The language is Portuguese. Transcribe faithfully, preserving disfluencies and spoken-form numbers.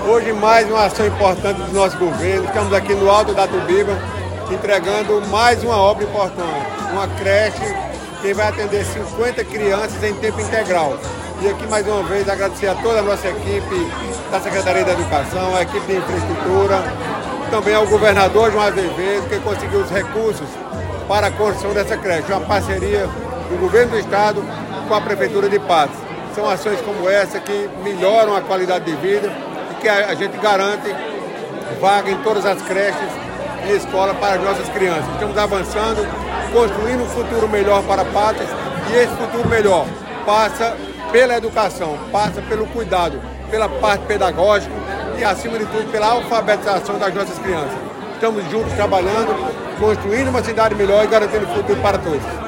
Hoje mais uma ação importante do nosso governo. Estamos aqui no Alto da Tubiba, entregando mais uma obra importante. Uma creche que vai atender cinquenta crianças em tempo integral. E aqui mais uma vez agradecer a toda a nossa equipe da Secretaria da Educação, a equipe de infraestrutura, também ao governador João Azevedo, que conseguiu os recursos para a construção dessa creche. Uma parceria do governo do estado com a Prefeitura de Patos. São ações como essa que melhoram a qualidade de vida e que a gente garante vaga em todas as creches e escolas para as nossas crianças. Estamos avançando, construindo um futuro melhor para Patos, e esse futuro melhor passa pela educação, passa pelo cuidado, pela parte pedagógica e, acima de tudo, pela alfabetização das nossas crianças. Estamos juntos trabalhando, construindo uma cidade melhor e garantindo futuro para todos.